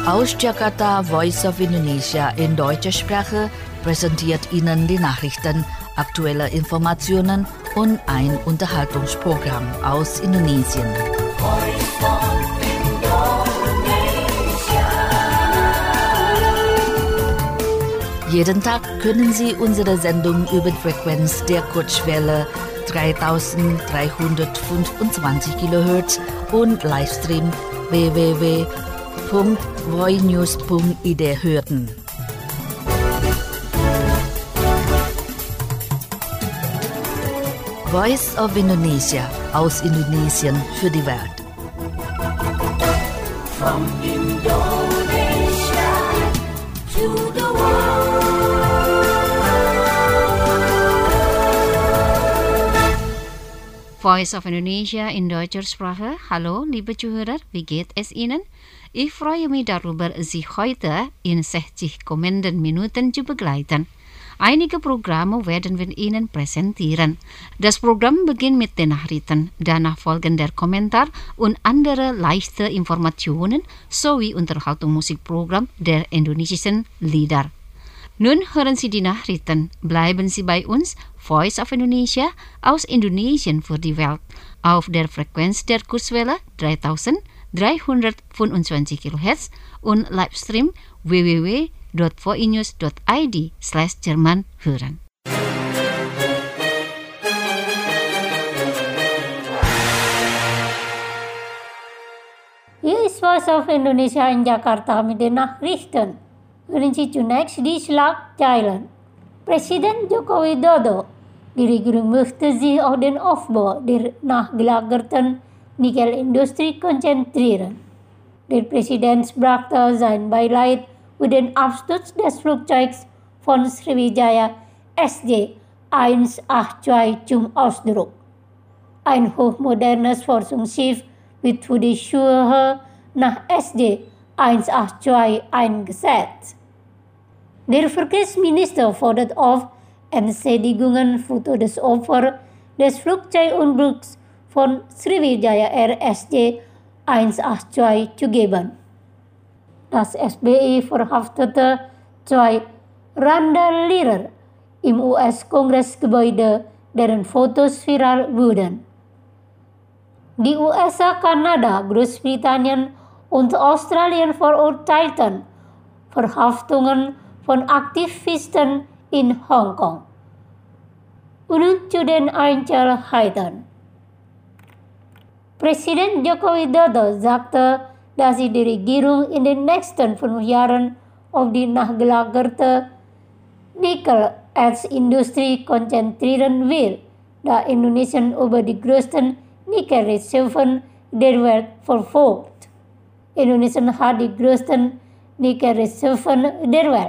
Aus Jakarta, Voice of Indonesia in deutscher Sprache präsentiert Ihnen die Nachrichten, aktuelle Informationen und ein Unterhaltungsprogramm aus Indonesien. Jeden Tag können Sie unsere Sendung über die Frequenz der Kurzwelle 3325 kHz und Livestream www.voinews.id hören. Voice of Indonesia aus Indonesien für die Welt. From Indonesia to the Voice of Indonesia in deutscher Sprache. Hallo, liebe Zuhörer, wie geht es Ihnen? Ich freue mich darüber, Sie heute in 60 kommenden Minuten zu begleiten. Einige Programme werden wir Ihnen präsentieren. Das Programm beginnt mit den Nachrichten, danach folgen der Kommentar und andere leichte Informationen sowie Unterhaltungsmusikprogramm der indonesischen Lieder. Nun hören Sie die Nachrichten. Bleiben Sie bei uns, Voice of Indonesia aus Indonesien für die Welt, auf der Frequenz der Kurzwelle 3325 kHz und Livestream www.voinews.id/Jerman hören. Hier ist Voice of Indonesia in Jakarta mit den Nachrichten. Hören Sie zunächst die Schlagzeilen. Presiden Joko Widodo die Regierung möchte sich auf den Aufbau der nachgelagerten Nickelindustrie konzentrieren. Der Präsident brachte sein Beileid für den Absturz des Flugzeugs von Sriwijaya SJ-182 zum Ausdruck. Ein hochmodernes Forschungsschiff wird für die Suche nach SJ-182 eingesetzt. Der Verkehrsminister fordert auf, Entschädigungen für Todesopfer des Flugzeugunglücks von Sriwijaya Air SJ-182 zu geben. Das SBI verhaftete 2 Randalierer im US-Kongressgebäude, deren Fotos viral wurden. Die USA, Kanada, Großbritannien und Australien verurteilten Verhaftungen von Aktivisten in Hongkong. Und nun zu den Einzelheiten. Präsident Joko Widodo sagte, dass die Regierung in den nächsten 5 Jahren auf die nachgelagerte Nickel-Erzindustrie konzentrieren will, da Indonesien über die größten Nickelreserven der Welt verfügt. Indonesien hat die größten Nickelreserven der Welt.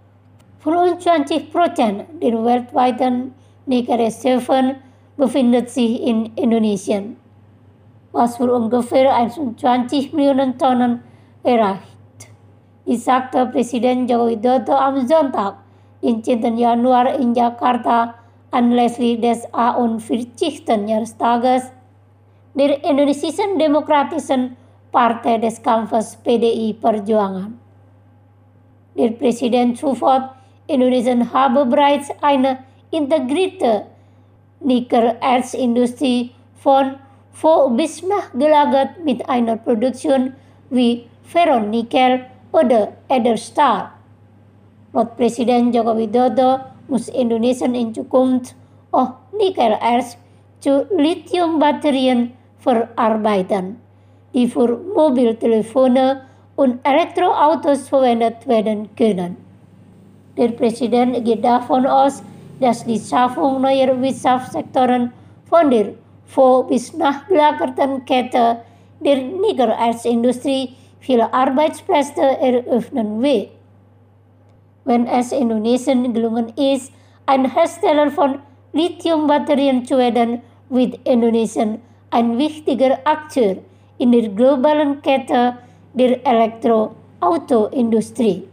25% der weltweiten Nickelreserven befindet sich in Indonesien, was für ungefähr 21 Millionen Tonnen erreicht. Dies sagte Präsident Joko Widodo am Sonntag, den 10. Januar in Jakarta anlässlich des 41. Jahrestages der Indonesischen Demokratischen Partei des Kampfes PDI Perjuangan. Der Präsident sofort, Indonesien habe bereits eine integrierte Nickel-Erzindustrie von vor bis nachgelagert mit einer Produktion wie Ferronickel oder Edelstahl. Laut Präsident Joko Widodo muss Indonesien in Zukunft auch Nickel-Erz zu Lithium-Batterien verarbeiten, die für Mobiltelefone und Elektroautos verwendet werden können. Der Präsident geht davon aus, dass die Schaffung neuer Wirtschaftssektoren von der vor bis nachgelagerten Kette der Nickel-Erzindustrie viele Arbeitsplätze eröffnen wird. Wenn es Indonesien gelungen ist, ein Hersteller von Lithium-Batterien zu werden, wird Indonesien ein wichtiger Akteur in der globalen Kette der Elektroautoindustrie.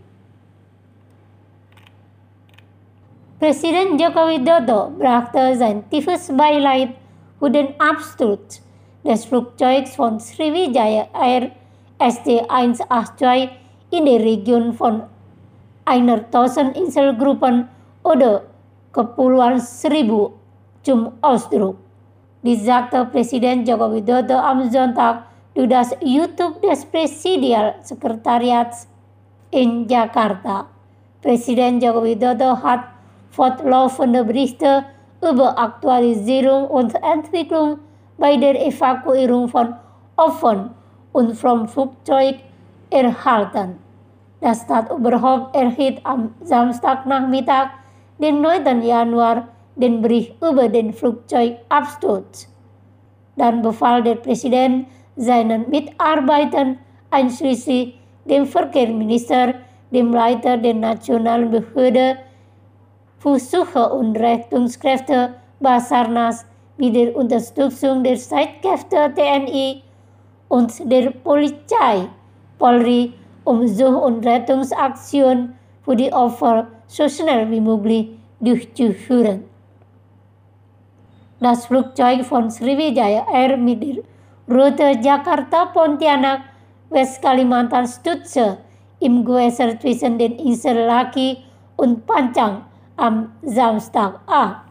Presiden Joko Widodo brachte sein tiefes Beileid für den Absturz des Flugzeugs von Sriwijaya Air SJ-182 in der Region von 1.000 Inselgruppen oder Kepulauan Seribu zum Ausdruck. Dies sagte Presiden Joko Widodo am Sonntag durch das YouTube des Präsidialsekretariats in Jakarta. Presiden Joko Widodo hat fortlaufende Berichte über Aktualisierung und Entwicklung bei der Evakuierung von Opfern und vom Flugzeug erhalten. Das Staatsoberhaupt erhielt am Samstagnachmittag, den 9. Januar, den Bericht über den Flugzeugabsturz. Dann befahl der Präsident seinen Mitarbeitern, einschließlich dem Verkehrsminister, dem Leiter der Nationalen Behörde für Suche- und Rettungskräfte Basarnas mit der Unterstützung der Streitkräfte TNI und der Polizei Polri Such- und Rettungsaktionen für die Opfer so schnell wie möglich durchzuführen. Das Flugzeug von Sriwijaya Air mit der Route Jakarta-Pontianak, Westkalimantan stürzte im Gewässer zwischen den Inseln Laki und Pancang am Samstag ab.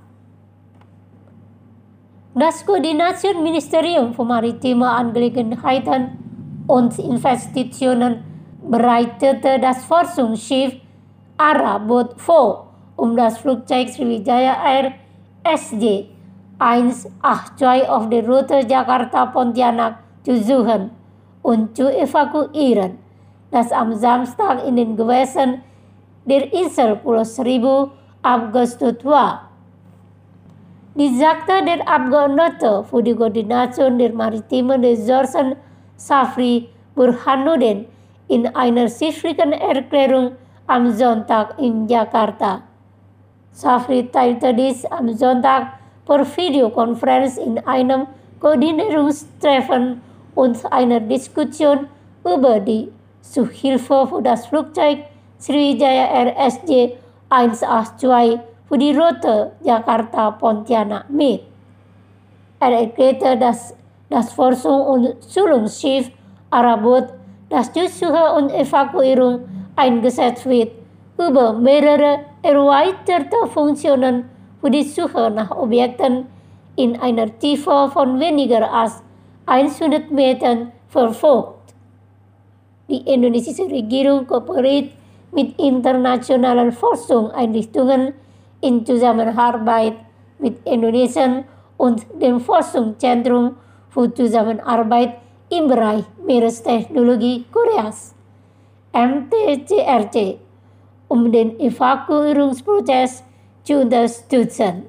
Das Koordinationsministerium für maritime Angelegenheiten und Investitionen bereitete das Forschungsschiff Arabot vor, das Flugzeug Sriwijaya Air SJ 182 auf der Route Jakarta-Pontianak zu suchen und zu evakuieren, das am Samstag in den Gewässern der Insel Pulau Seribu abgestürzt war. Dies sagte der Abgeordnete für die Koordination der maritimen Ressourcen Safri Burhanuddin in einer schriftlichen Erklärung am Sonntag in Jakarta. Safri teilte dies am Sonntag per Videokonferenz in einem Koordinierungstreffen und einer Diskussion über die Suchhilfe für das Flugzeug Sriwijaya Air SJ 182 für die Route Jakarta-Pontianak mit. Er erklärte, dass das Forschung- und Schulungsschiff Arabot, das zur Suche und Evakuierung eingesetzt wird, über mehrere erweiterte Funktionen für die Suche nach Objekten in einer Tiefe von weniger als 100 Metern verfolgt. Die indonesische Regierung kooperiert mit internationalen Forschungseinrichtungen in Zusammenarbeit mit Indonesien und dem Forschungszentrum für Zusammenarbeit im Bereich Meerestechnologie Koreas, MTCRC, den Evakuierungsprozess zu unterstützen.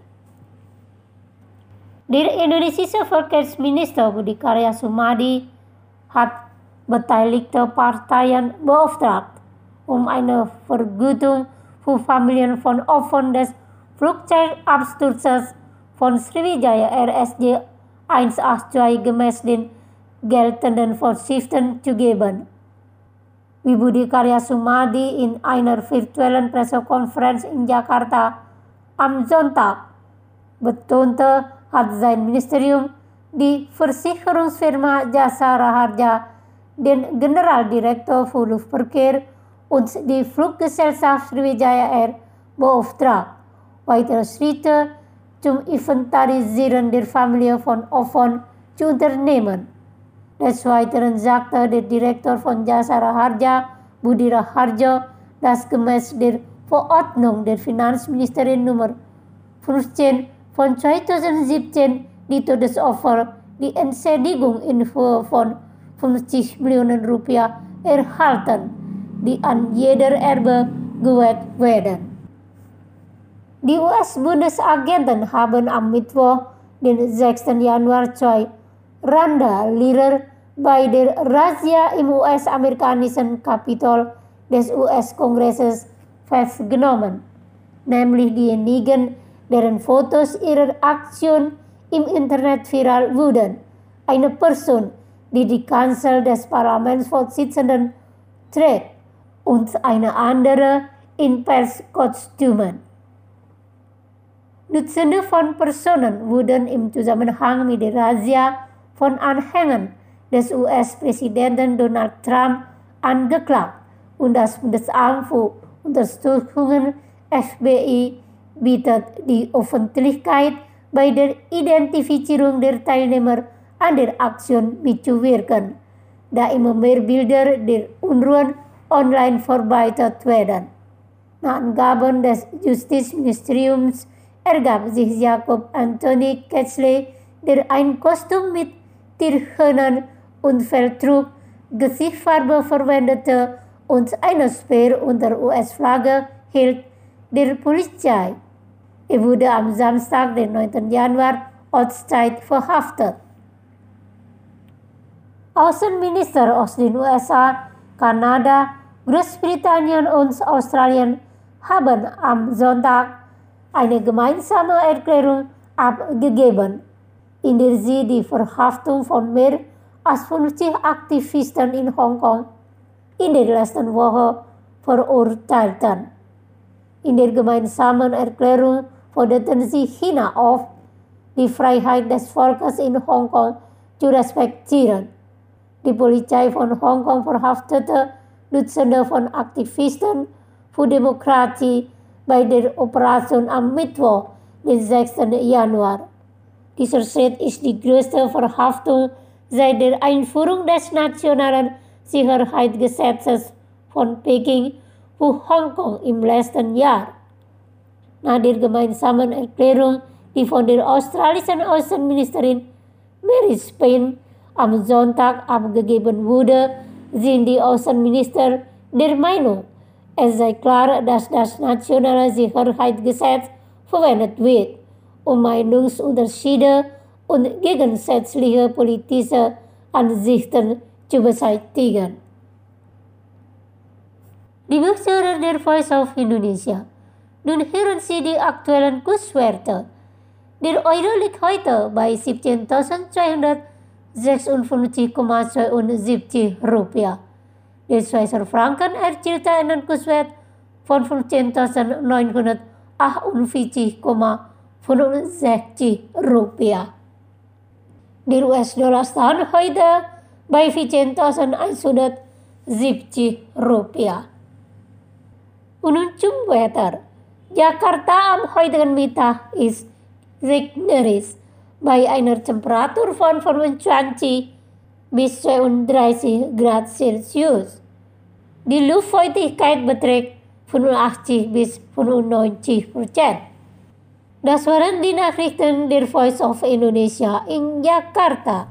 Der indonesische Verkehrsminister Budi Karya Sumadi hat beteiligte Parteien beauftragt, eine Vergütung für Familien von Opfern des Flugzeugabsturzes von Sriwijaya Air SJ 182 gemäß den geltenden Vorschriften zu geben. Wie Budi Karya Sumadi in einer virtuellen Pressekonferenz in Jakarta am Sonntag betonte, hat sein Ministerium die Versicherungsfirma Jasara Harja, den Generaldirektor für Luftverkehr und die Fluggesellschaft Sriwijaya Air beauftragt, weitere Schritte zum Inventarisieren der Familie von Opfern zu unternehmen. Des Weiteren sagte der Direktor von Jasara Harja, Budi Raharjo, dass gemäß der Verordnung der Finanzministerin Nummer 15 von 2017 die Todesopfer die Entschädigung in Höhe von 50 Millionen Rupiah erhalten, die an jeder Erbe gewährt werden. Die US-Bundesagenten haben am Mittwoch, den 6. Januar 2 Randalierer bei der Razzia im US-amerikanischen Kapitol des US-Kongresses festgenommen, nämlich diejenigen, deren Fotos ihrer Aktion im Internet viral wurden. Eine Person, die die Kanzel des Parlamentsvorsitzenden trägt, und eine andere in Pelzkostümen. Dutzende von Personen wurden im Zusammenhang mit der Razzia von Anhängern des US-Präsidenten Donald Trump angeklagt und das Bundesamt für Untersuchungen FBI bietet die Öffentlichkeit bei der Identifizierung der Teilnehmer an der Aktion mitzuwirken, da immer mehr Bilder der Unruhen online verbreitet werden. Nach Angaben des Justizministeriums ergab sich Jacob Anthony Ketzley, der ein Kostüm mit Tierhörnern und Fell trug, Gesichtsfarbe verwendete und eine Speer unter US-Flagge hielt, der Polizei. Er wurde am Samstag, den 9. Januar, Ortszeit verhaftet. Außenminister aus den USA, Kanada, Großbritannien und Australien haben am Sonntag eine gemeinsame Erklärung abgegeben, in der sie die Verhaftung von mehr als 50 Aktivisten in Hongkong in der letzten Woche verurteilten. In der gemeinsamen Erklärung forderten sie China auf, die Freiheit des Volkes in Hongkong zu respektieren. Die Polizei von Hongkong verhaftete Dutzende von Aktivisten für Demokratie bei der Operation am Mittwoch, den 6. Januar. Dieser Schritt ist die größte Verhaftung seit der Einführung des Nationalen Sicherheitsgesetzes von Peking für Hongkong im letzten Jahr. Nach der gemeinsamen Erklärung, die von der australischen Außenministerin Mary Spain am Sonntag abgegeben wurde, sind die Außenminister der Meinung, es sei klar, dass das Nationale Sicherheitsgesetz verwendet wird, um Meinungsunterschiede und gegensätzliche politische Ansichten zu beseitigen. Liebe Hörer der Voice of Indonesia, nun hören Sie die aktuellen Kurswerte. Der Euro liegt heute bei 17.256,72 Rupiah. Der Schweizer Franken erzielte einen Kurswert von 15.948,65 Rupiah. Der US-Dollar stand heute bei 14.170 Rupiah. Und nun zum Wetter. Jakarta am heutigen Mittag ist regnerisch bei einer Temperatur von 25 bis 32 Grad Celsius. Die Luftfeuchtigkeit beträgt 85 bis 95%. Das waren die Nachrichten der Voice of Indonesia in Jakarta.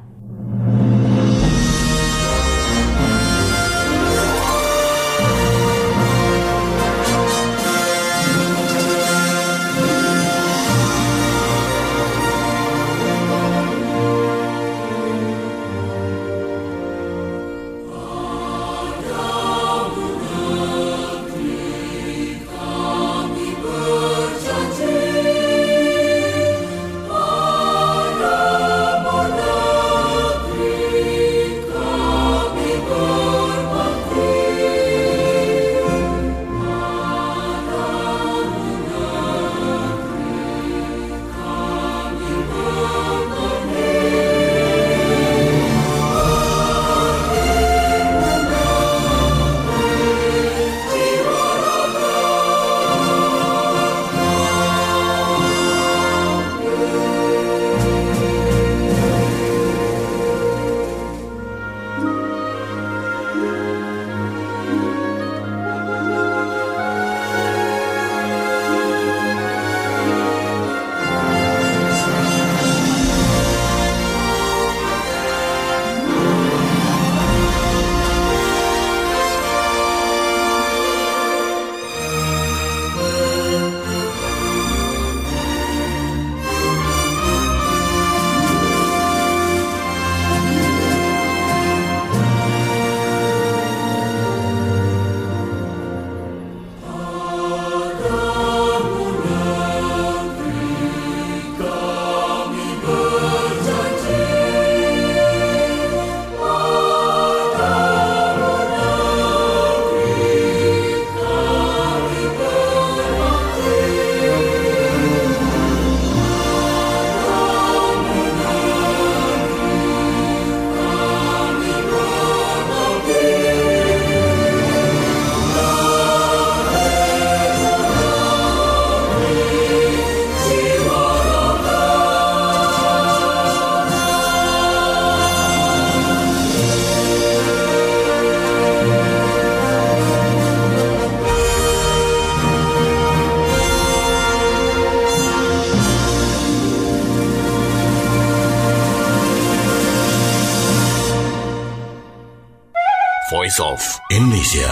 Voice of Indonesia.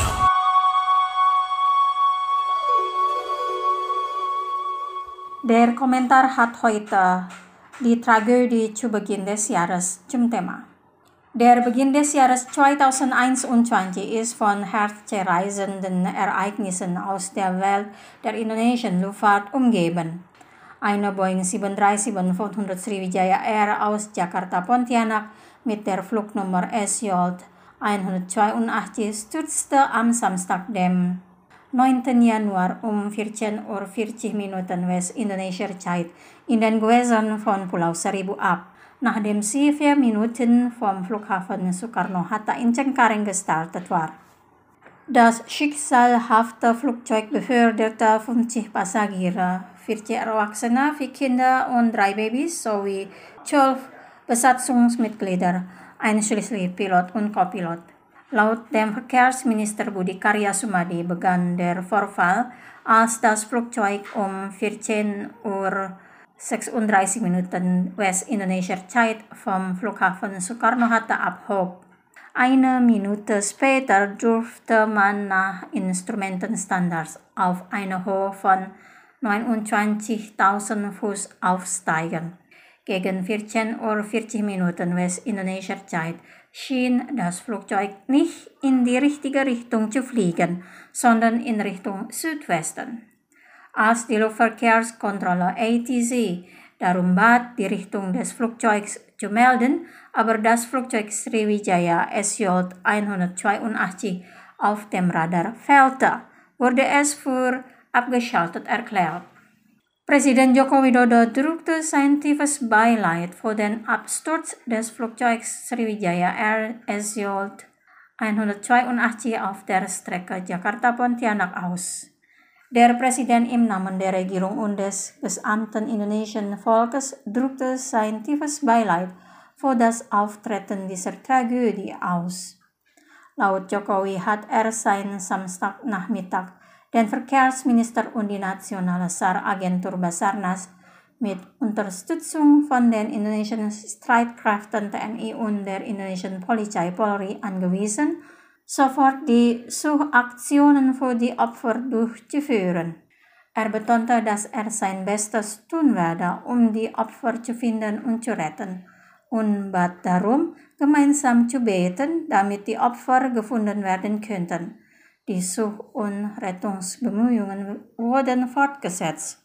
Der Kommentar hat heute die Tragödie zu Beginn des Jahres zum Thema. Der Beginn des Jahres 2021 ist von herzerreißenden Ereignissen aus der Welt der indonesischen Luftfahrt umgeben. Eine Boeing 737-500 Sriwijaya Air aus Jakarta Pontianak mit der Flugnummer SJ182 stürzte am Samstag, dem 9. Januar um 14:40 Uhr West-Indonesischer Zeit in den Gewässern von Pulau Seribu ab, nachdem sie 4 Minuten vom Flughafen Soekarno-Hatta in Cengkareng gestartet war. Das schicksalhafte Flugzeug beförderte 50 Passagiere, 40 Erwachsene, 4 Kinder und 3 Babys sowie 12 Besatzungsmitglieder, einschließlich Pilot und Co-Pilot. Laut dem Verkehrsminister Budi Karya Sumadi begann der Vorfall, als das Flugzeug um 14:36 Uhr West-Indonesischer Zeit vom Flughafen Soekarno-Hatta abhob. Eine Minute später durfte man nach Instrumentenstandards auf eine Höhe von 29.000 Fuß aufsteigen. Gegen 14:40 Uhr West-Indonesischer Zeit schien das Flugzeug nicht in die richtige Richtung zu fliegen, sondern in Richtung Südwesten. Als die Luftverkehrskontrolle ATC darum bat, die Richtung des Flugzeugs zu melden, aber das Flugzeug Sriwijaya SJ182 auf dem Radar fehlte, wurde es für abgeschaltet erklärt. Präsident Joko Widodo drückte sein tiefes Beileid für den Absturz des Flugzeugs Sriwijaya Air SJ182 auf der Strecke Jakarta-Pontianak aus. Der Präsident im Namen der Regierung und des gesamten indonesischen Volkes drückte sein tiefes Beileid für das Auftreten dieser Tragödie aus. Laut Jokowi hat er seinen Samstagnachmittag den Verkehrsminister und die nationale SAR-Agentur Basarnas mit Unterstützung von den indonesischen Streitkräften TNI und der indonesischen Polizei Polri angewiesen, sofort die Suchaktionen für die Opfer durchzuführen. Er betonte, dass er sein Bestes tun werde, um die Opfer zu finden und zu retten, und bat darum, gemeinsam zu beten, damit die Opfer gefunden werden könnten. Die Such- und Rettungsbemühungen wurden fortgesetzt.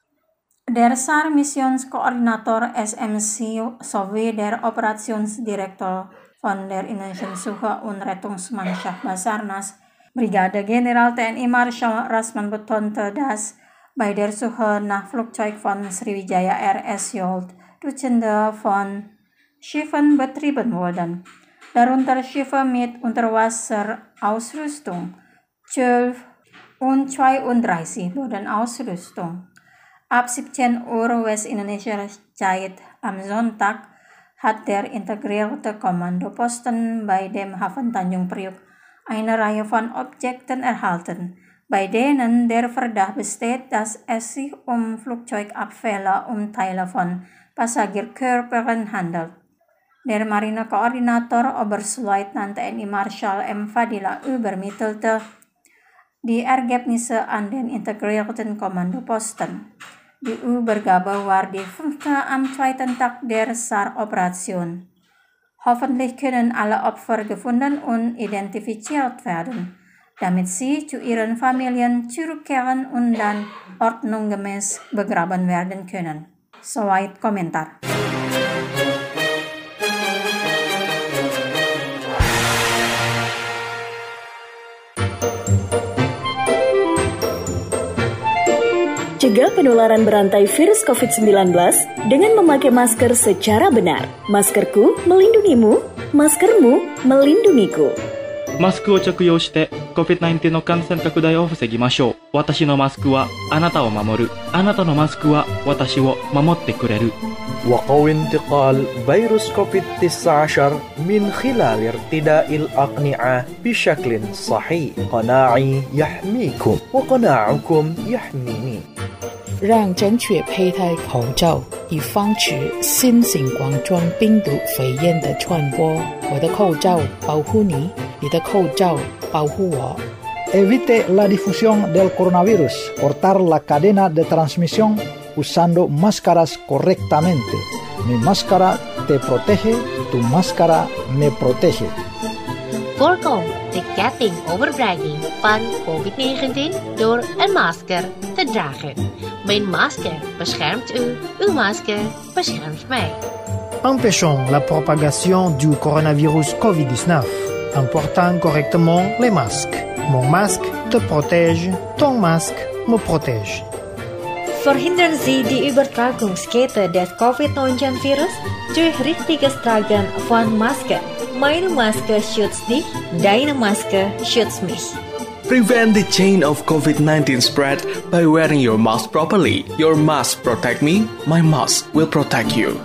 Der SAR-Missionskoordinator SMC sowie der Operationsdirektor von der indonesischen Suche- und Rettungsmannschaft Basarnas, Brigadegeneral TNI Marschall Rasman, betonte, dass bei der Suche nach Flugzeug von Sriwijaya Air SJ Dutzende von Schiffen betrieben wurden, darunter Schiffe mit Unterwasserausrüstung, 12 und 32 Bodenausrüstung. Ab 17 Uhr West-Indonesischer Zeit am Sonntag hat der integrierte Kommandoposten bei dem Hafen Tanjung Priok eine Reihe von Objekten erhalten, bei denen der Verdacht besteht, dass es sich um Flugzeugabfälle und Teile von Passagierkörpern handelt. Der Marinekoordinator Oberstleutnant TNI Marschall M. Fadila übermittelte die Ergebnisse an den integrierten Kommandoposten. Die Übergabe war die 5. am 2. Tag der SAR-Operation. Hoffentlich können alle Opfer gefunden und identifiziert werden, damit sie zu ihren Familien zurückkehren und dann ordnungsgemäß begraben werden können. Soweit Kommentar. Cegah penularan berantai virus COVID-19 dengan memakai masker secara benar. Maskerku melindungimu, maskermu melindungiku. マスクを着用して COVID-19 の感染拡大を防ぎましょう。私のマスクはあなたを守る。あなたのマスクは私を守ってくれる。 وقوي انتقال فيروس كوفيد-19 من خلال ارتداء الأقنعة بشكل صحيح. قناعي يحميكم وقناعكم يحميني. 让正确佩戴口罩，以防止新型冠状病毒肺炎的传播。我的口罩保护你， 你的口罩保护我。 Evite la difusión del coronavirus. Cortar la cadena de transmisión usando máscaras correctamente. Mi máscara te protege, tu máscara me protege. Voorkom de ketting overbrenging van COVID-19 door een masker te dragen. Mijn masker beschermt u, uw masker beschermt mij. Empêchons la propagation du coronavirus COVID-19 en portant correctement les masques. Mon masque te protège, ton masque me protège. Verhindern Sie die Übertragungskette des COVID-19-Virus durch richtiges Tragen von Masken. Meine Maske schützt dich, deine Maske schützt mich. Prevent the chain of COVID-19 spread by wearing your mask properly. Your mask protect me, my mask will protect you.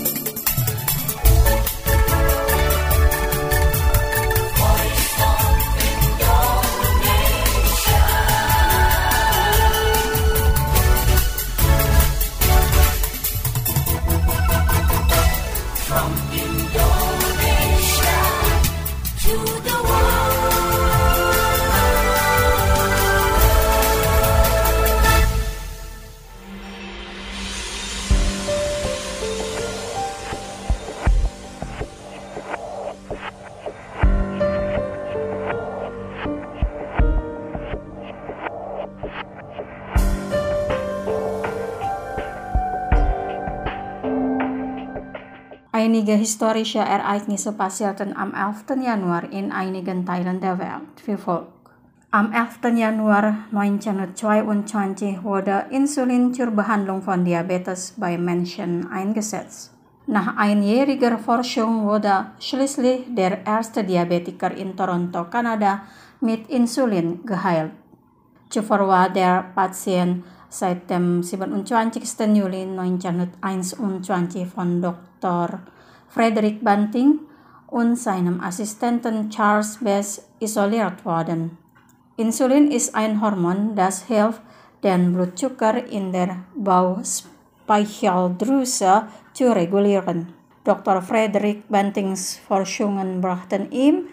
Einige historische Ereignisse passierten am 11. Januar in einigen Teilen der Welt wie folgt. Am 11. Januar 1922 wurde Insulin zur Behandlung von Diabetes bei Menschen eingesetzt. Nach einjähriger Forschung wurde schließlich der erste Diabetiker in Toronto, Kanada, mit Insulin geheilt. Zuvor war der Patient seit dem 27. Juli 1921 von Dr. Frederick Banting und seinem Assistenten Charles Best isoliert worden. Insulin ist ein Hormon, das hilft, den Blutzucker in der Bauchspeicheldrüse zu regulieren. Dr. Frederick Bantings Forschungen brachten ihm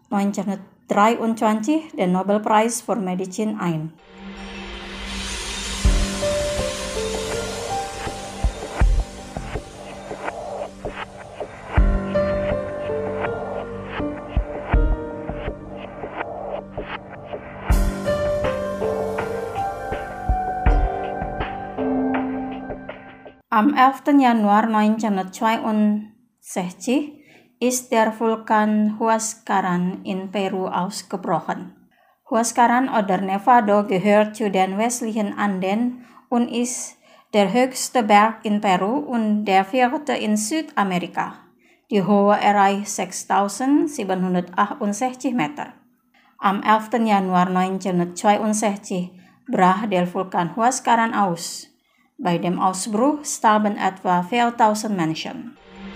1923 den Nobelpreis für Medizin ein. Am 11. Januar 1962 ist der Vulkan Huascaran in Peru ausgebrochen. Huascaran oder Nevado gehört zu den westlichen Anden und ist der höchste Berg in Peru und der vierte in Südamerika. Die Höhe erreicht 6.768 Meter. Am 11. Januar 1962 brach der Vulkan Huascaran aus. Bei dem Ausbruch starben etwa 4.000 Menschen.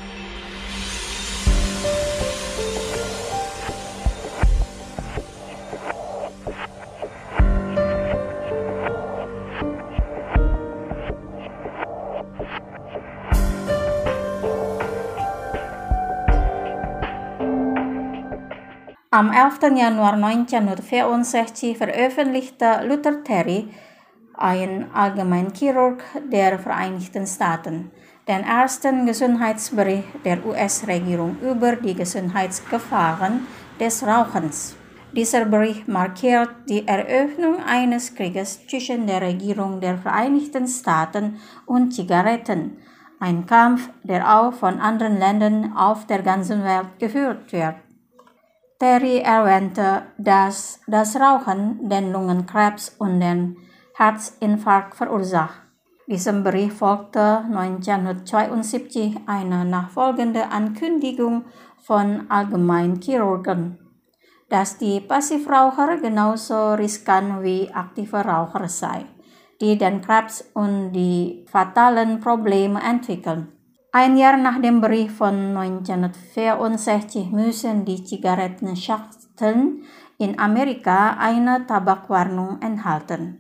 Am 11. Januar 1964 veröffentlichte Luther Terry, ein Allgemeinchirurg der Vereinigten Staaten, den ersten Gesundheitsbericht der US-Regierung über die Gesundheitsgefahren des Rauchens. Dieser Bericht markiert die Eröffnung eines Krieges zwischen der Regierung der Vereinigten Staaten und Zigaretten, ein Kampf, der auch von anderen Ländern auf der ganzen Welt geführt wird. Terry erwähnte, dass das Rauchen den Lungenkrebs und den Herzinfarkt verursacht. Diesem Bericht folgte 1972 eine nachfolgende Ankündigung von Allgemeinchirurgen, dass die Passivraucher genauso riskant wie aktive Raucher seien, die den Krebs und die fatalen Probleme entwickeln. Ein Jahr nach dem Bericht von 1964 müssen die Zigarettenschachteln in Amerika eine Tabakwarnung enthalten.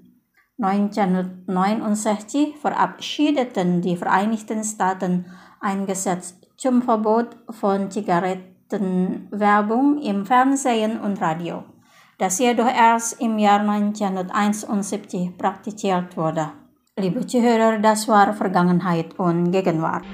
1969 verabschiedeten die Vereinigten Staaten ein Gesetz zum Verbot von Zigaretten den Werbung im Fernsehen und Radio, das jedoch erst im Jahr 1971 praktiziert wurde. Liebe Zuhörer, das war Vergangenheit und Gegenwart.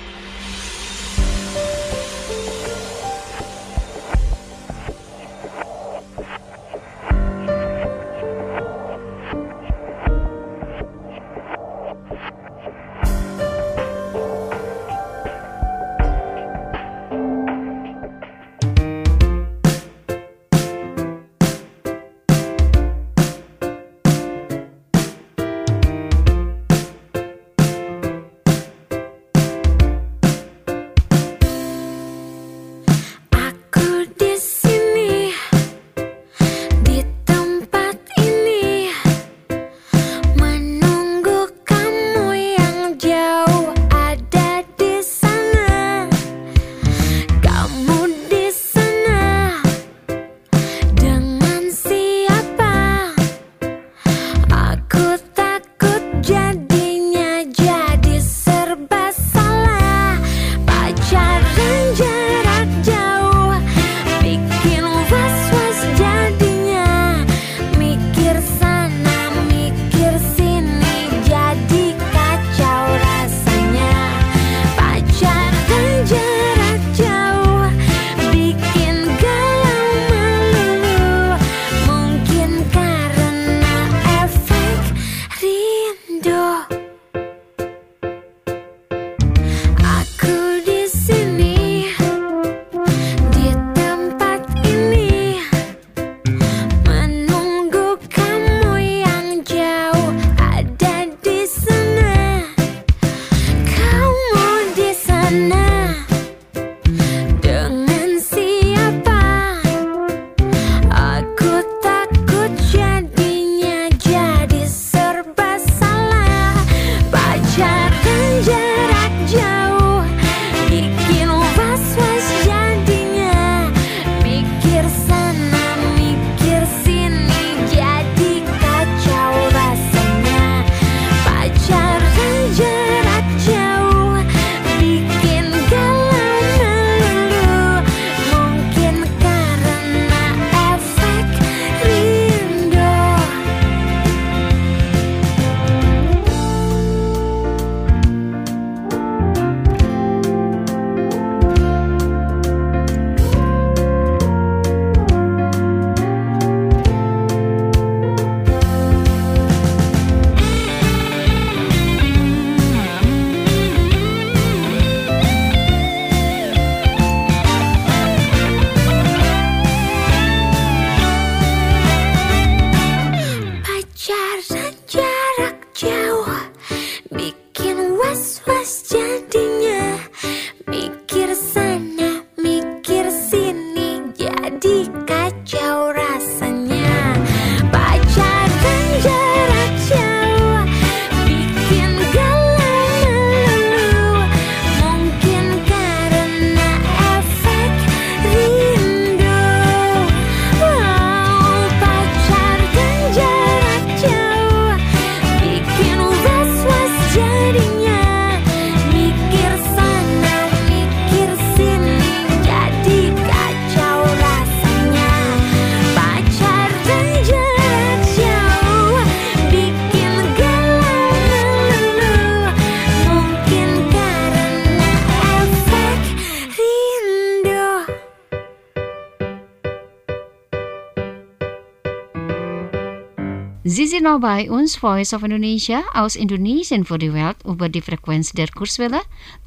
Sie sind noch bei uns, Voice of Indonesia, aus Indonesien für die Welt über die Frequenz der Kurzwelle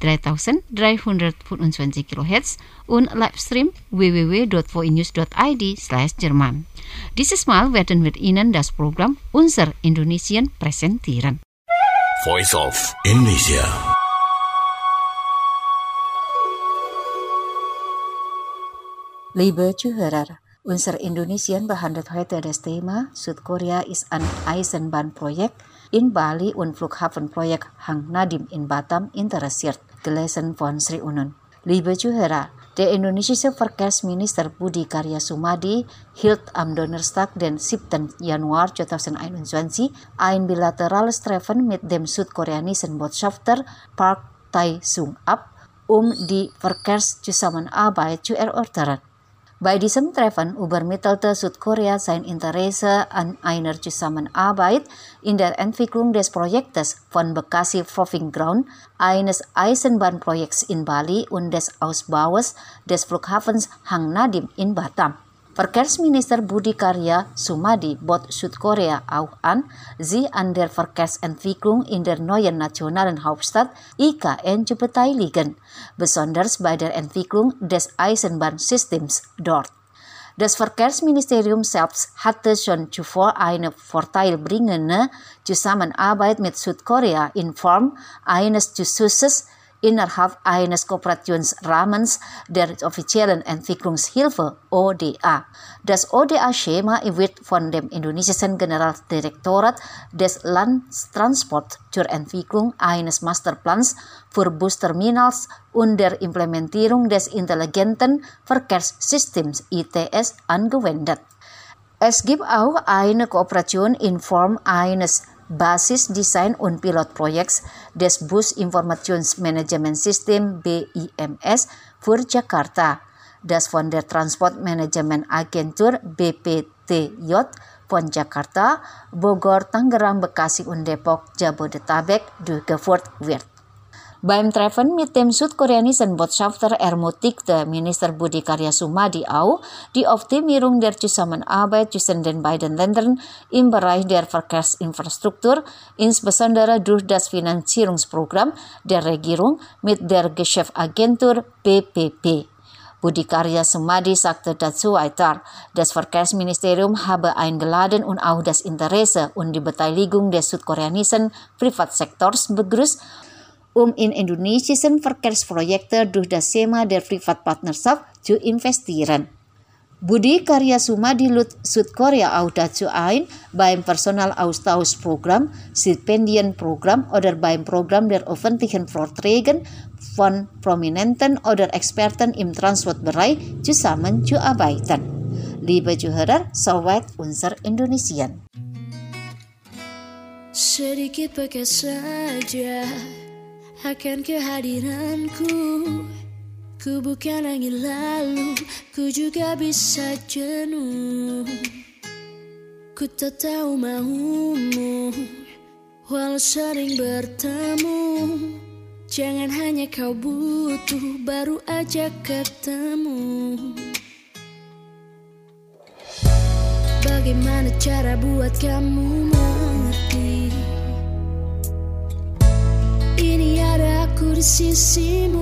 3325 kHz und Livestream www.voinews.id/Jerman. Dieses Mal werden wir Ihnen das Programm Unser Indonesien präsentieren. Voice of Indonesia. Liebe Zuhörer, unser Indonesien behandelt heute das Thema Südkorea ist an Eisenbahnprojekt in Bali und Flughafenprojekt Hang Nadim in Batam interessiert, gelesen von Sri Unun. Liebe Zuhörer, der indonesische Verkehrsminister Budi Karya Sumadi hielt am Donnerstag, den 7. Januar 2021, ein bilaterales Treffen mit dem südkoreanischen Botschafter Park Tae-sung ab die Verkehrszusammenarbeit zu erörtern. Bei diesem Treffen übermittelte Südkorea sein Interesse an einer Zusammenarbeit in der Entwicklung des Projektes von Bekasi Proving Ground, eines Eisenbahnprojekts in Bali und des Ausbaus des Flughafens Hang Nadim in Batam. Verkehrsminister Budi Karya Sumadi bot Südkorea auch an, sich an der Verkehrsentwicklung in der neuen nationalen Hauptstadt IKN zu beteiligen, besonders bei der Entwicklung des Eisenbahnsystems dort. Das Verkehrsministerium selbst hatte schon zuvor eine vorteilbringende Zusammenarbeit mit Südkorea in Form eines Zuschusses innerhalb eines Kooperationsrahmens der offiziellen Entwicklungshilfe ODA. Das ODA-Schema wird von dem indonesischen Generaldirektorat des Landtransport zur Entwicklung eines Masterplans für Busterminals und der Implementierung des intelligenten Verkehrssystems ITS angewendet. Es gibt auch eine Kooperation in Form eines Basisdesign- und Pilotprojekts des Businformationsmanagementsystem BIMS für Jakarta, das von der Transportmanagementagentur BPTJ von Jakarta, Bogor, Tangerang, Bekasi und Depok, Jabodetabek durchgeführt wird. Beim Treffen mit dem südkoreanischen Botschafter ermutigte Minister Budi Karya Sumadi auch die Optimierung der Zusammenarbeit zwischen den beiden Ländern im Bereich der Verkehrsinfrastruktur, insbesondere durch das Finanzierungsprogramm der Regierung mit der Geschäftsagentur PPP. Budi Karya Sumadi sagte dazu weiter, das Verkehrsministerium habe eingeladen und auch das Interesse und die Beteiligung des südkoreanischen Privatsektors begrüßt, in indonesischen Verkehrsprojekte durch das Schema der Privatpartnerschaft zu investieren. Budi Karya Sumadi lud Südkorea auch dazu ein, beim Personalaustauschprogramm, Stipendienprogramm oder beim Programm der öffentlichen Vorträgen von Prominenten oder Experten im Transportbereich zusammenzuarbeiten. Liebe Zuhörer, soweit unser Indonesian. Sedikit bekas saja akan kehadiranku, ku bukan angin lalu, ku juga bisa jenuh. Ku tak tahu maumu, walau sering bertemu. Jangan hanya kau butuh, baru aja ketemu. Bagaimana cara buat kamu mengerti? Ini ada aku di sisimu.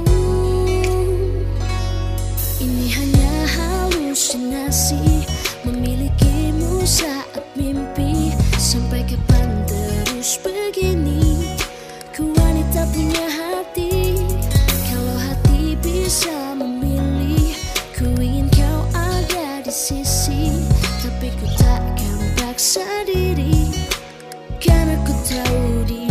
Ini hanya halusinasi, memilikimu saat mimpi. Sampai kapan terus begini? Ku wanita punya hati, kalau hati bisa memilih. Ku ingin kau ada di sisi, tapi ku takkan paksa diri, karena ku tahu diri.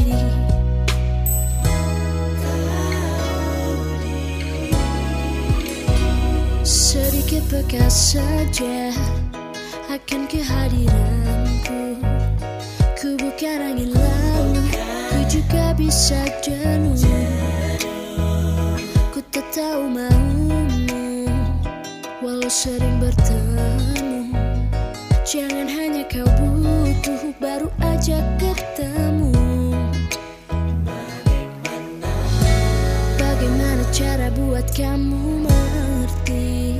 Sedikit bekas saja akan kehadiranku, ku bukan angin lalu, ku juga bisa jenuh. Ku tak tahu maumu, walau sering bertemu. Jangan hanya kau butuh, baru aja ketemu. Bagaimana cara buat kamu mengerti?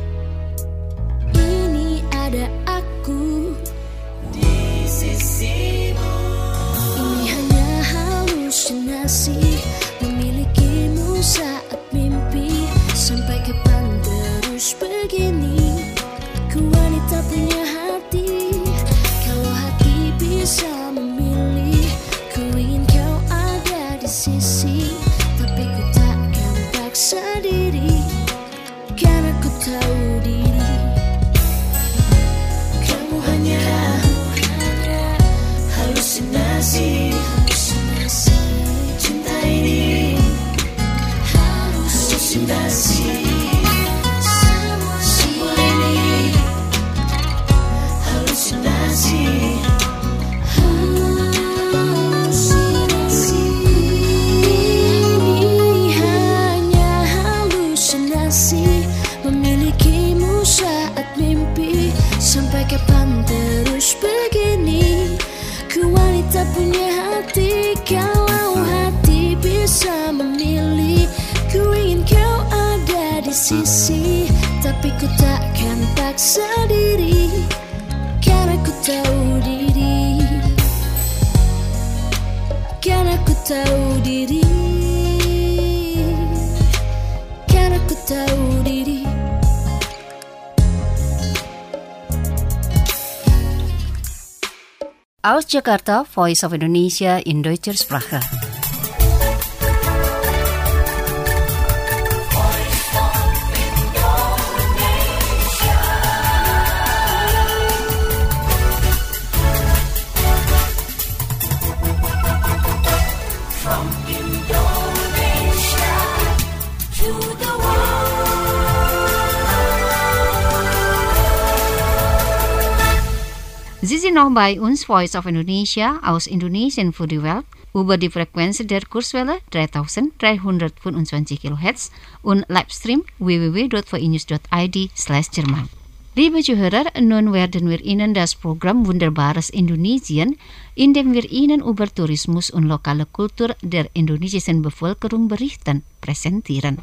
Ini ada aku di sisimu. Ini hanya halusinasi, memilikimu saat mimpi. Sampai kapan terus begini? Ku wanita punya hati, kalau hati bisa memilih. Ku ingin kau ada di sisi, tapi ku takkan paksa diri, karena ku tahu diri. Kamu hanya halusinasi, cinta ini halusinasi. Semua Tapi ku takkan paksa diri, karena ku tahu diri, karena ku tahu diri, karena ku tahu diri. Aus Jakarta, Voice of Indonesia in Deutscher Sprache. Sie sind noch bei uns, Voice of Indonesia, aus Indonesien für die Welt, über die Frequenz der Kurzwelle 3325 kHz und Livestream www.voinews.id/Jerman. Liebe Zuhörer, nun werden wir Ihnen das Programm Wunderbares Indonesien, in dem wir Ihnen über Tourismus und lokale Kultur der indonesischen Bevölkerung berichten, präsentieren.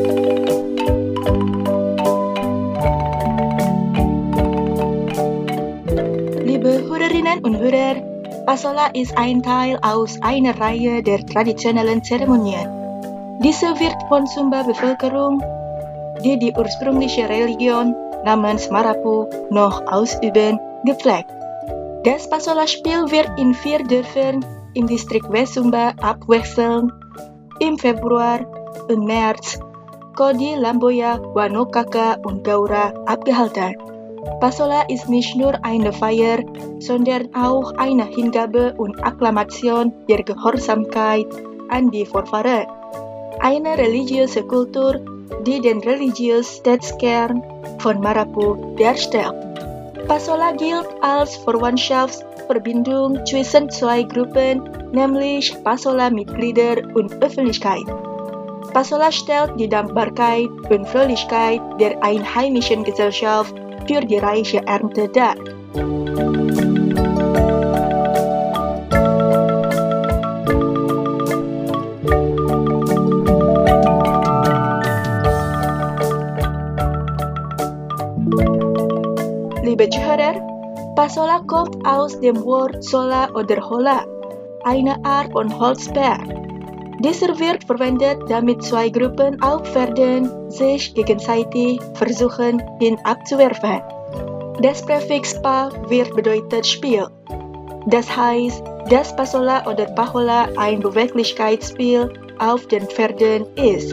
Liebe Hörerinnen und Hörer, Pasola ist ein Teil aus einer Reihe der traditionellen Zeremonien. Diese wird von Sumba-Bevölkerung, die die ursprüngliche Religion namens Marapu noch ausüben, gepflegt. Das Pasola-Spiel wird in 4 Dörfern im Distrikt West-Sumba abwechselnd im Februar und März, Kodi, Lamboya, Wanokaka und Gaura abgehalten. Pasola ist nicht nur eine Feier, sondern auch eine Hingabe und Akklamation der Gehorsamkeit an die Vorfahren. Eine religiöse Kultur, die den Religiositätskern von Marapu darstellt. Pasola gilt als Verwandtschaftsverbindung zwischen 2 Gruppen, nämlich Pasola-Mitglieder und Öffentlichkeit. Pasola stellt die Dankbarkeit und Fröhlichkeit der einheimischen Gesellschaft für die reiche Ernte dar. Liebe Zuhörer, Pasola kommt aus dem Wort Sola oder Hola, eine Art von Holzbär. Dieser wird verwendet, damit 2 Gruppen aufwerten, sich gegenseitig versuchen hinabzuwerfen. Das Präfix Pa wird bedeutet Spiel. Das heißt, dass Pasola oder Pahola ein Beweglichkeitsspiel auf den Pferden ist.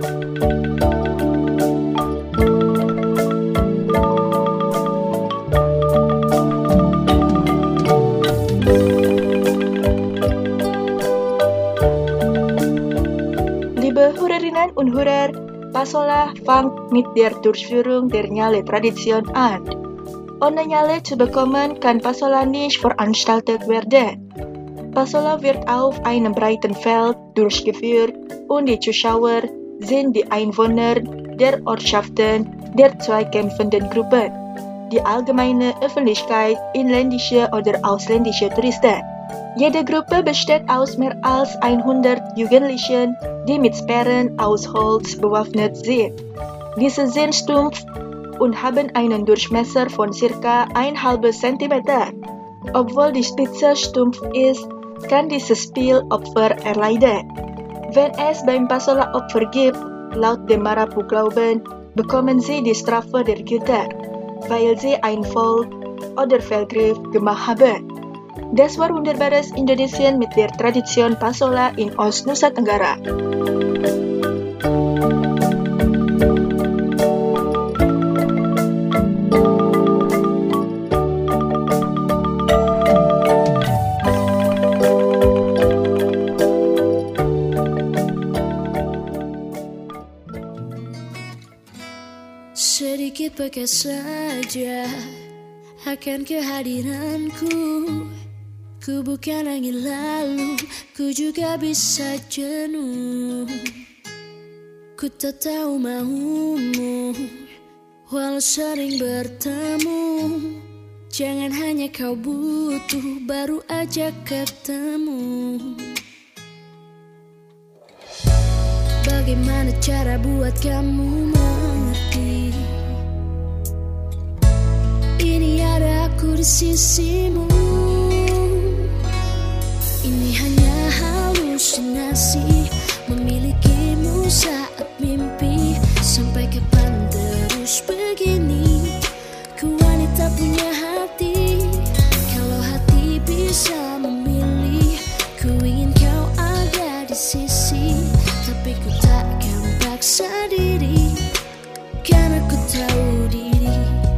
Hörerinnen und Hörer, Pasola fängt mit der Durchführung der Nyale-Tradition an. Ohne Nyale zu bekommen, kann Pasola nicht veranstaltet werden. Pasola wird auf einem breiten Feld durchgeführt und die Zuschauer sind die Einwohner der Ortschaften der 2 kämpfenden Gruppen, die allgemeine Öffentlichkeit, inländische oder ausländische Touristen. Jede Gruppe besteht aus mehr als 100 Jugendlichen, die mit Speeren aus Holz bewaffnet sind. Diese sind stumpf und haben einen Durchmesser von ca. 1,5 cm. Obwohl die Spitze stumpf ist, kann dieses Spiel Opfer erleiden. Wenn es beim Pasola Opfer gibt, laut dem Marapu-Glauben, bekommen sie die Strafe der Götter, weil sie einen Volk oder Fehlgriff gemacht haben. Das war Wunderbares Indonesien mit der Tradition Pasola in Ost-Nusa Tenggara. Sedikit bekas saja akan kehadiranku. Ku bukan angin lalu, ku juga bisa jenuh. Ku tak tahu maumu, walau sering bertemu. Jangan hanya kau butuh, baru aja ketemu. Bagaimana cara buat kamu mengerti sisimu. Ini hanya halusinasi, memilikimu saat mimpi. Sampai kapan terus begini? Ku wanita punya hati, kalau hati bisa memilih. Ku ingin kau ada di sisi, tapi ku takkan paksa diri, karena ku tahu diri.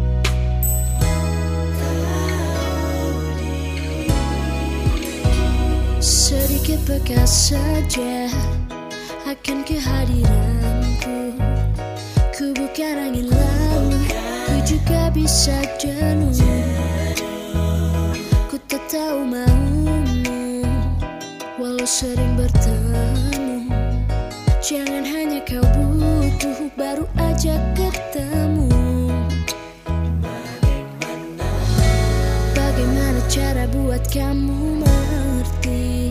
Sedikit bekas saja akan kehadiranku. Ku bukan angin lalu, ku juga bisa jenuh. Ku tak tahu maumu, walau sering bertemu. Jangan hanya kau butuh, baru ajak ketemu. Bagaimana cara buat kamu mengerti?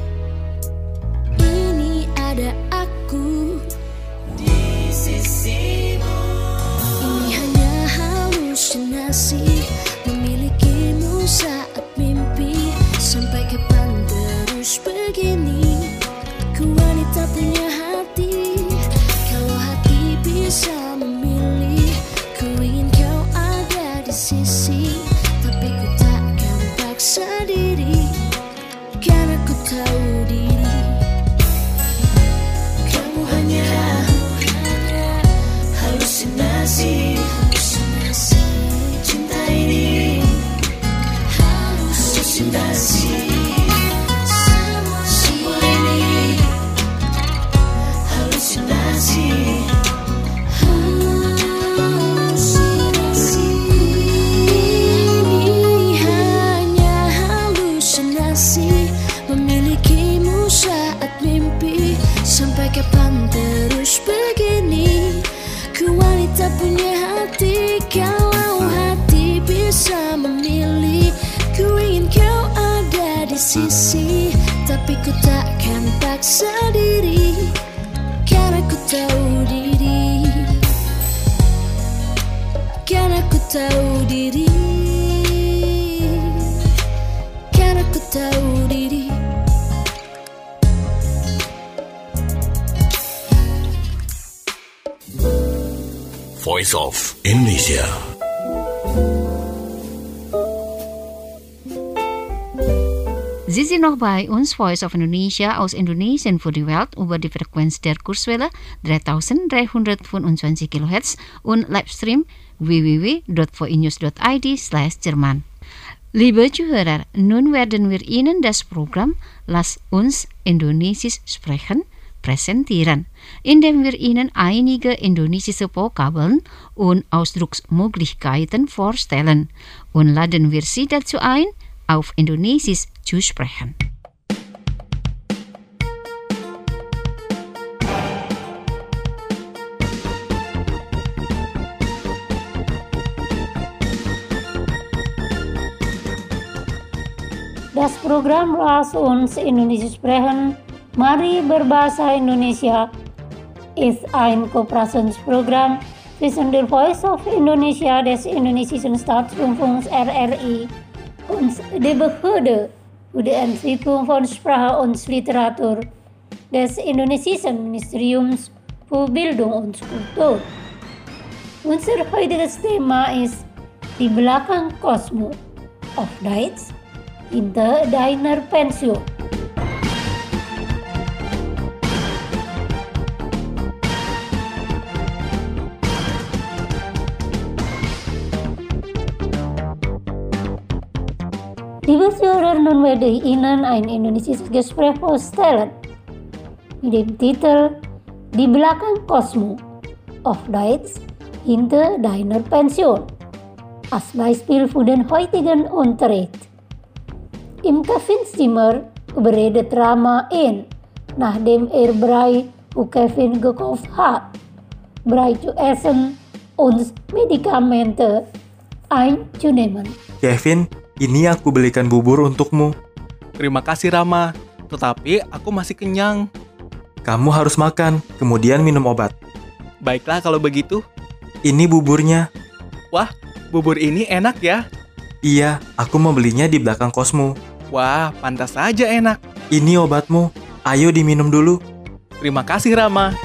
Ini ada aku di sisimu. Ini hanya halusinasi, memilikimu saat mimpi. Sampai kapan terus begini? Ku wanita punya hati, kalau hati bisa memilih. Ku ingin kau ada di sisi, tapi ku takkan paksa diri, karena ku tahu diri. Kamu hanya halusinasi, cinta ini halusinasi. Semua ini halusinasi. Ini hanya halusinasi, memilikimu saat mimpi. Sampai kapan terus begini? Ku wanita punya hati, kalau hati bisa memilih. Ku ingin kau ada di sisi, tapi ku takkan paksa diri, karena ku tahu diri. Karena ku tahu diri. Karena ku tahu diri. Voice of Indonesia. Sie sind noch bei uns, Voice of Indonesia aus Indonesien für die Welt über die Frequenz der Kurzwelle 3325 kHz und Livestream www.voinews.id/Jerman. Liebe Zuhörer, nun werden wir Ihnen das Programm Lass uns Indonesisch sprechen präsentieren, indem wir Ihnen einige indonesische Vokabeln und Ausdrucksmöglichkeiten vorstellen und laden wir Sie dazu ein, auf Indonesisch zu sprechen. Das Programm Lass uns Indonesisch sprechen, Mari berbahasa Indonesia, ist ein Kooperationsprogramm zwischen der Voice of Indonesia des Indonesischen Staatsrundfunks RRI und der Behörde für die Entwicklung von Sprache und Literatur des Indonesischen Ministeriums für Bildung und Kultur. Unser heutiges Thema ist Die Belakang Kosmo, auf Deutsch Hinter deiner Pension. Liebe Zuhörer, nun werde ich Ihnen ein indonesisches Gespräch vorstellen mit dem Titel Die Belakang Kosmo, auf Deutsch Hinter deiner Pension, als Beispiel für den heutigen Unterricht. Im Kaffeezimmer überredet Rama ihn, nachdem Brei für Kevin gekauft hat, Brei zu essen und Medikamente einzunehmen. Kevin, ini aku belikan bubur untukmu. Terima kasih Rama, tetapi aku masih kenyang. Kamu harus makan, kemudian minum obat. Baiklah kalau begitu. Ini buburnya. Wah, bubur ini enak ya. Iya, aku mau belinya di belakang kosmu. Wah, pantas saja enak. Ini obatmu, ayo diminum dulu. Terima kasih, Rama.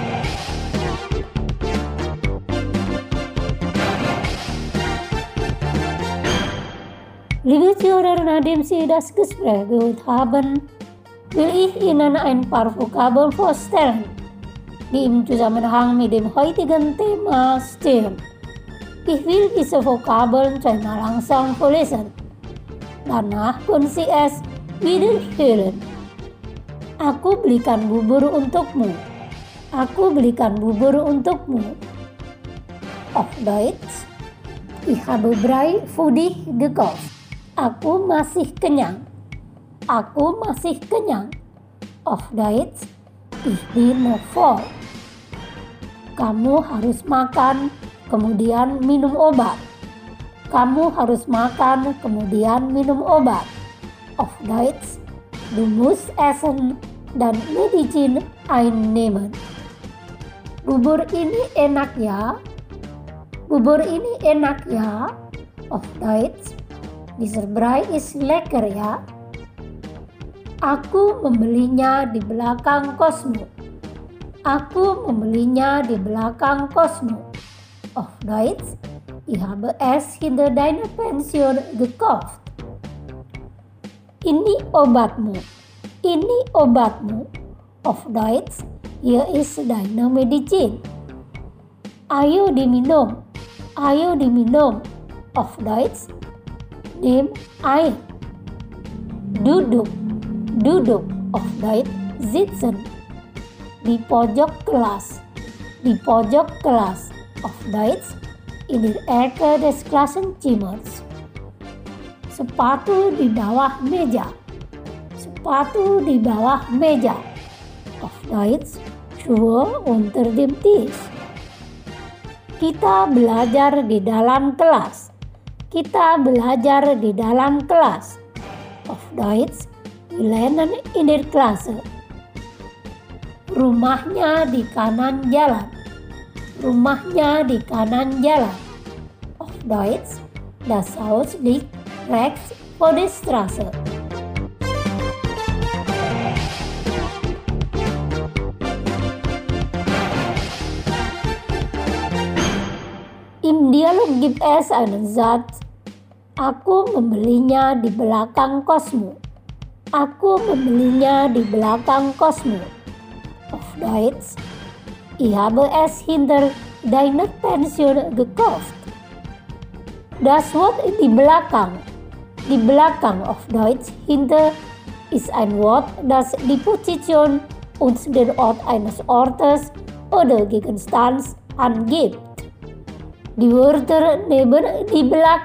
Liebe Zuhörer, nachdem Sie das Gespräch gehört haben, will ich Ihnen ein paar Vokabeln vorstellen, die im Zusammenhang mit dem heutigen Thema stehen. Ich will diese Vokabeln zweimal langsam vorlesen. Danach können Sie es wiederholen. Aku belikan bubur untukmu. Aku belikan bubur untukmu. Auf Deutsch, ich habe Brei für dich gekauft. Aku masih kenyang. Aku masih kenyang. Auf Deutsch, ich bin noch voll. Kamu harus makan, kemudian minum obat. Kamu harus makan, kemudian minum obat. Auf Deutsch, du musst essen dan Medizin einnehmen. Bubur ini enak ya. Bubur ini enak ya. Auf Deutsch, dieser Brei ist lecker ya. Aku membelinya di belakang kosmu. Aku membelinya di belakang kosmu. Auf Deutsch, ich habe es hinter deiner Pension gekauft. Ini obatmu. Ini obatmu. Auf Deutsch, hier ist deine Medizin. Ayo diminum. Ayo diminum. Auf Deutsch, nimm ein. Duduk. Duduk. Auf Deutsch, sitzen. Di pojok kelas. Di pojok kelas. Auf Deutsch, in der Ecke des Klassenzimmers. Sepatu di bawah meja. Sepatu di bawah meja. Auf Deutsch, Schuhe unter dem Tisch. Kita belajar di dalam kelas. Kita belajar di dalam kelas. Auf Deutsch, wir lernen in der Klasse. Rumahnya di kanan jalan. Rumahnya di kanan jalan. Auf Deutsch, das Haus liegt rechts vor der Straße. Im Dialog gibt es einen Satz, aku membelinya di belakang kosmu. Aku membelinya di belakang kosmu. Auf Deutsch, ich habe es hinter deiner Pension gekauft. Das Wort di belakang auf Deutsch hinter ist ein Wort, das die Position und den Ort eines Ortes oder Gegenstands angibt. Die Wörter neben di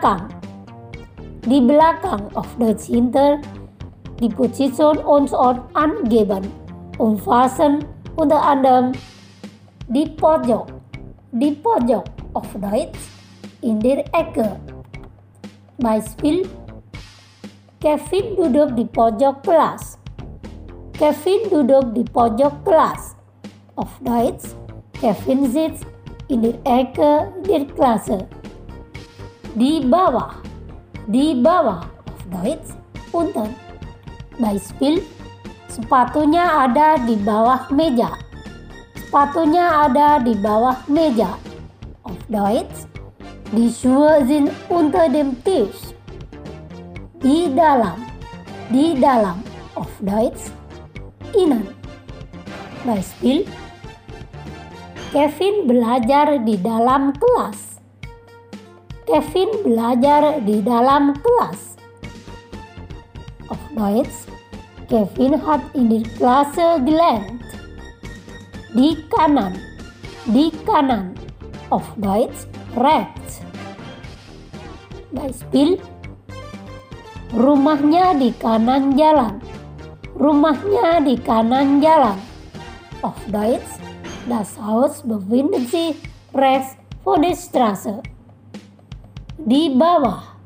belakang auf Deutsch hinter, die Position und Ort angeben, umfassen unter anderem di pojok auf Deutsch, in der Ecke. Beispiel, Kevin duduk di pojok kelas. Kevin duduk di pojok kelas. Auf Deutsch, Kevin sitzt in der Ecke der Klasse. Di bawah auf Deutsch, unten. Beispiel, sepatunya ada di bawah meja. Sepatunya ada di bawah meja. Auf Deutsch, die Schuhe sind unter dem Tisch. Di dalam auf Deutsch, innen. Beispiel, Kevin belajar di dalam kelas. Kevin belajar di dalam kelas. Auf Deutsch, Kevin hat in der Klasse gelernt. Di kanan. Auf Deutsch, rechts. Beispiel, rumahnya di kanan jalan. Rumahnya di kanan jalan. Auf Deutsch, das Haus befindet sich rechts vor der Straße. Di bawah.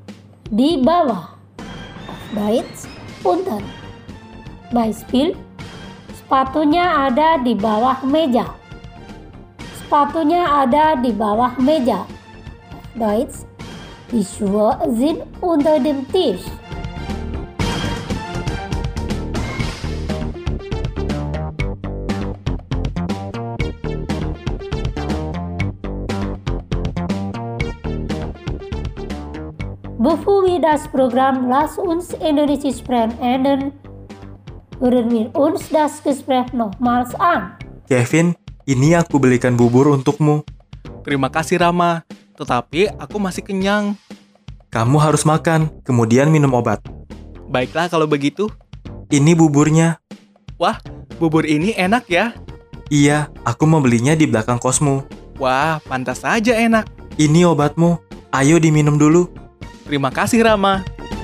Auf Deutsch, unten. Beispiel, sepatunya ada di bawah meja. Sepatunya ada di bawah meja. Auf Deutsch, Die Schuhe sind unter dem Tisch. Bevor wir das Programm Lass uns Indonesia enden, hören wir uns das Gespräch nochmals an. Kevin, ini aku belikan bubur untukmu. Terima kasih Rama, tetapi aku masih kenyang. Kamu harus makan, kemudian minum obat. Baiklah kalau begitu. Ini buburnya. Wah, bubur ini enak ya? Iya, aku membelinya di belakang kosmu. Wah, pantas saja enak. Ini obatmu, ayo diminum dulu. Terima kasih Rama.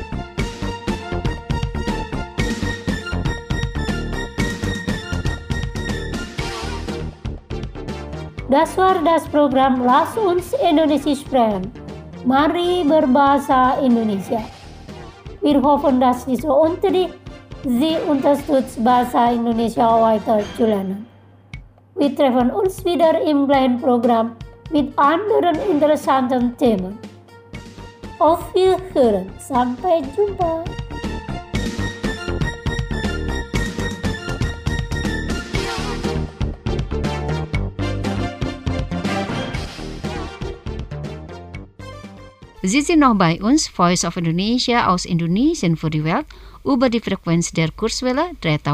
Das war das Programm Lass uns Indonesia sprechen. Mari berbahasa Indonesia. Wir hoffen, dass diese Unterricht Sie unterstützt, Bahasa Indonesia weiter zu lernen. Wir treffen uns wieder im gleichen Programm mit anderen interessanten Themen. Auf Wiederhören, sampai jumpa. Sie sind noch bei uns, Voice of Indonesia aus Indonesien für die Welt, über die Frequenz der Kurzwelle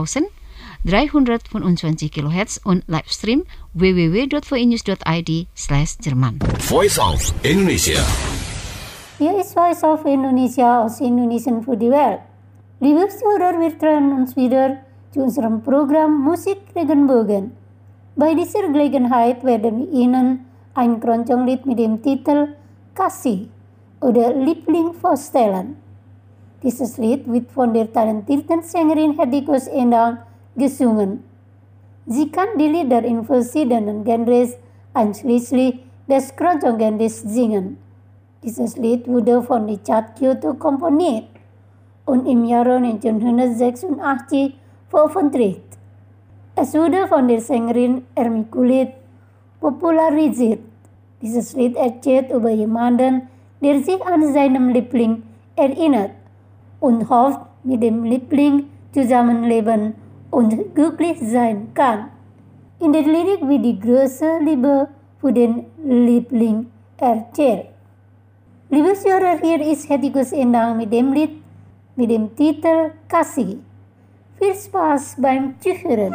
3325 kHz und Livestream www.voinews.id/Jerman. Voice of Indonesia. Hier ist Voice of Indonesia aus Indonesien für die Welt. Liebe Zuhörer, wir treffen uns wieder zu unserem Programm Musik Regenbogen. Bei dieser Gelegenheit werden wir Ihnen ein Keroncong-Lied mit dem Titel Kasih oder Liebling vorstellen. Dieses Lied wird von der talentierten Sängerin Hetty Koes Endang gesungen. Sie kann die Lieder in verschiedenen Genres, einschließlich des Keroncong-Genres, singen. Dieses Lied wurde von Richard Kyoto komponiert und im Jahre 1986 veröffentlicht. Es wurde von der Sängerin Ermi Kulit popularisiert. Dieses Lied erzählt über jemanden, der sich an seinem Liebling erinnert und hofft, mit dem Liebling zusammenleben und glücklich sein kann. In der Lyrik wird die große Liebe für den Liebling erzählt. Liebe Zuhörer, hier ist Hetty Koes Endang mit dem Lied mit dem Titel Kasih. Viel Spaß beim Zuhören.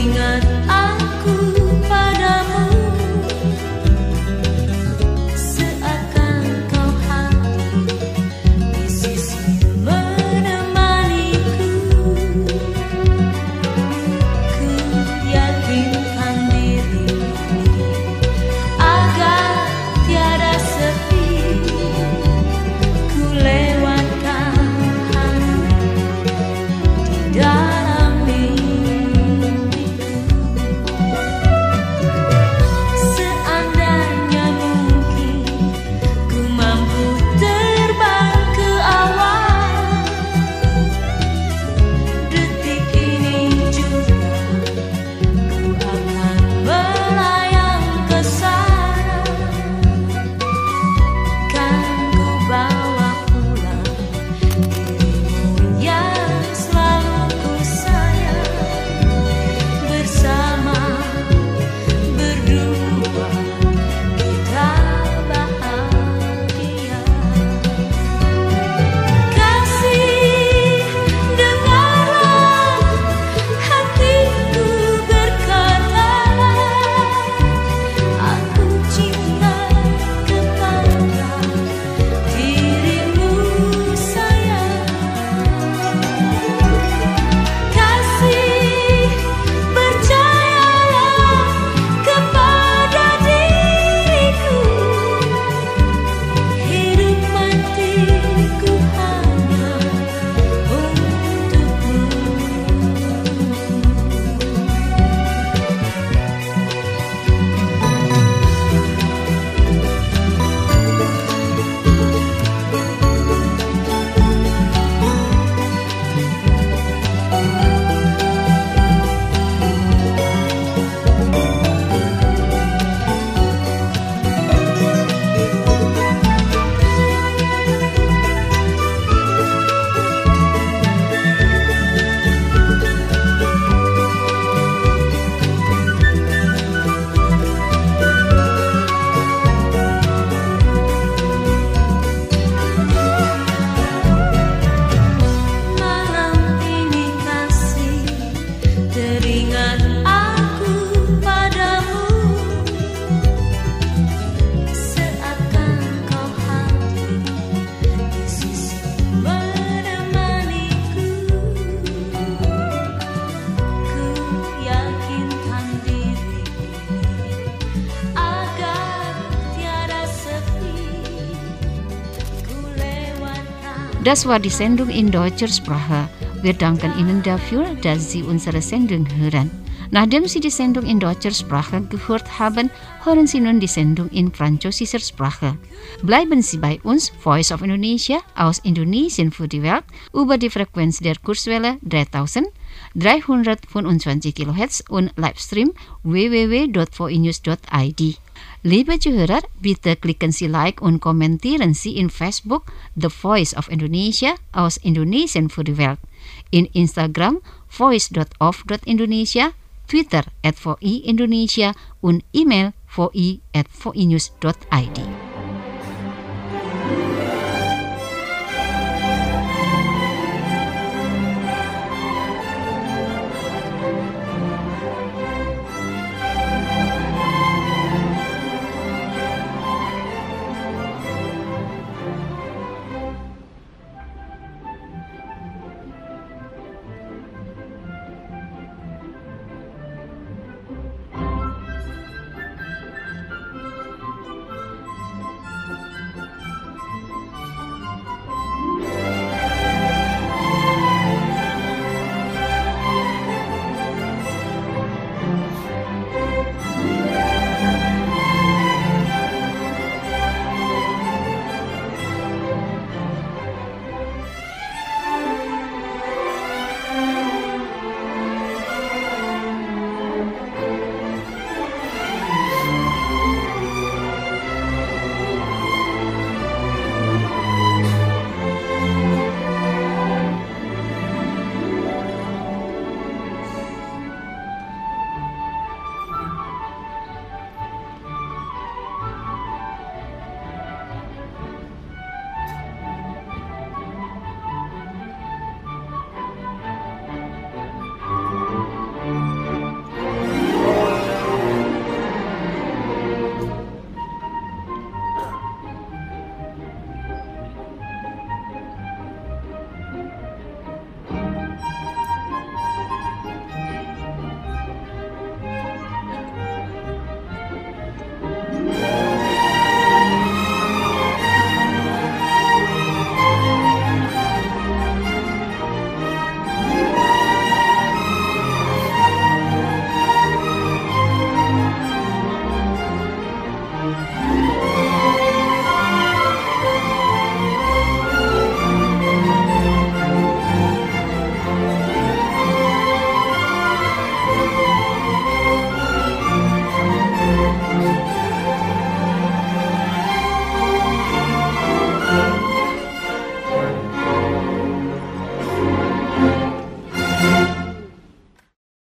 Teringat aku padamu. Das war die Sendung in deutscher Sprache. Wir danken Ihnen dafür, dass Sie unsere Sendung hören. Nachdem Sie die Sendung in deutscher Sprache gehört haben, hören Sie nun die Sendung in französischer Sprache. Bleiben Sie bei uns, Voice of Indonesia, aus Indonesien für die Welt, über die Frequenz der Kurzwelle 3325 kHz und Livestream www.voinews.id. Liebe Zuhörer, bitte klicken Sie Like und kommentieren Sie in Facebook The Voice of Indonesia aus Indonesien für die Welt, in Instagram voice.of.indonesia, Twitter @VOI Indonesia und E-Mail voi@voinews.id.